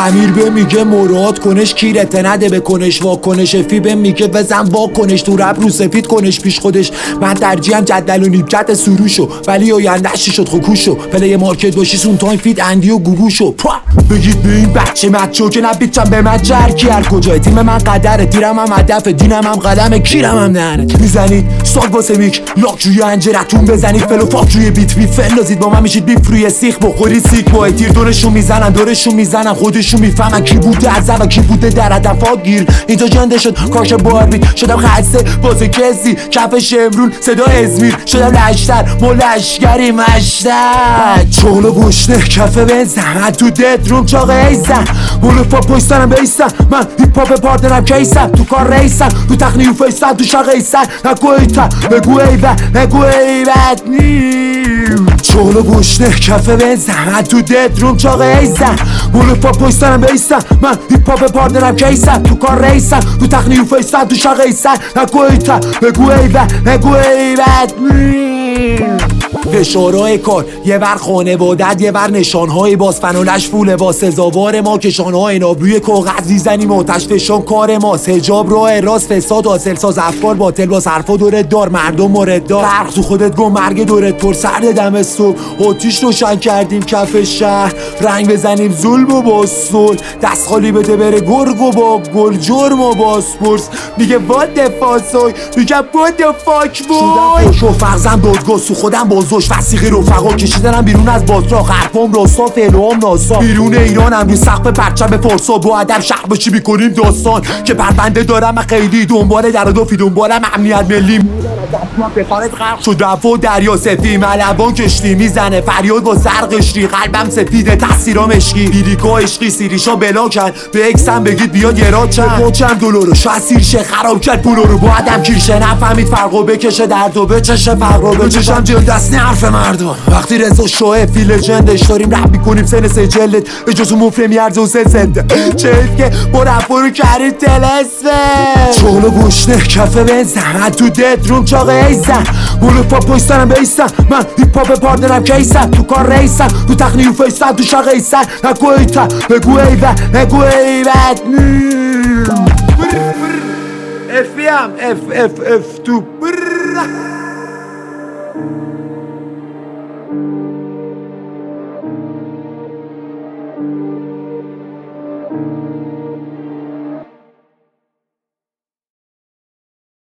امیر به میگه مراد کنش کیرت نده به کنش واکنش فی به میگه بزن واکنش تو رب رو سفید کنش پیش خودش. من ترجیحم جدل و نیبکت سروشو ولی آینده‌اش شد خوکوشو پلی مارکت باشی سون تایم فید اندی و گوگوشو بگید به این بچه مچو که نبیتم به من جرکی هر کجای تیم من قدره تیرم هم هدف دینم هم قدم کیرم هم نهنت میزنید ساگ واسه میک لاک روی انجرتون بزنید فلو فاک روی بیت فلازید با من میشید بیف روی سیخ بخوری سیک با تیر دورشون میزنن خودشون میفهمن کی بوده از و کی بوده در هدفات گیر اینجا جنده شد کاش باربیت شدم خسته واسه کسی کف شمرون صدا ازمیر شدم لشتر ملشگری مشتر چولو گشنه کف بنزن تو دد روم چاقه ایزن مولو فا پشتنم بیستن من هیپ هاپ پارتنرم کیسن تو کار ریسن تو تخنی و فیستن تو شاقه ایسن نگو ایتن بگو ایون نگو ایوت نیم چولو گشنه کف بنزن تو دد روم چاقه ایزن مولو فا پشتنم بیستن من هیپ هاپ پارتنرم کیسن تو کار ریسن تو تخنی و فیستن تو شاقه ایسن نگو ایتن بگو ایون نگو ایوت نیم فشارهای کار یه ور خانوادت یه ور نشانهای باز فنالش فوله با سزاوار ما کشانهای نابروی کاغذ میزنیم آتش فشان کار ماست حجاب راه راست فساد حاصل ساز افکار باطل باز حرفا دورت دار مردم مورد دار فرق تو خودت گم مرگ دورت پر سرد دم صبح آتیش روشن کردیم کف شهر رنگ بزنیم ظلم و باسول دست خالی بده بره گرگ و با گل جرم و باسپورس میگه وات فاسوی میگه وات فاک بوی شو فرزم دادگاه سو خودم بازوش وسیقی رفقا کشیدنم بیرون از باتراق حرفام راستا فعلوام ناسا بیرون ایرانم روی سقف پرچم فارسا با ادب شهر باشی میکنیم داستان که پرونده دارم خیلی دنبال در و دافی دنبالم امنیت ملی بخارت غرق شد رفا دریا سفی ملبان کشتی میزنه فریاد با سرقشتی قلبم سفیده تاثیرام عشقی بیریکا عشقی سیریشا بلا کرد به اکسم بگید بیاد یه را چند دلارو شاید سیرشه خراب کرد پولو رو با آدم کیرشه نفهمید فرقو بکشه درد و بچشه فرقو بچشم جل دست حرف مردم وقتی رضا شاه فی لجندش داریم رپ میکنیم سن سجلت اجازه مفره میارزه و سنده چهت که با رفا رو کرید تلسفه چولو گشنه کف بنزن تو دد روم چاقه ایزن مولو فا پشتنم بیستن من هیپ هاپ پارتنرم کیسن تو کار ریسن تو تخنی و فیستن تو شاقه ایسن نگو ایتن بگو ایون نگو ایوت افیم اف تو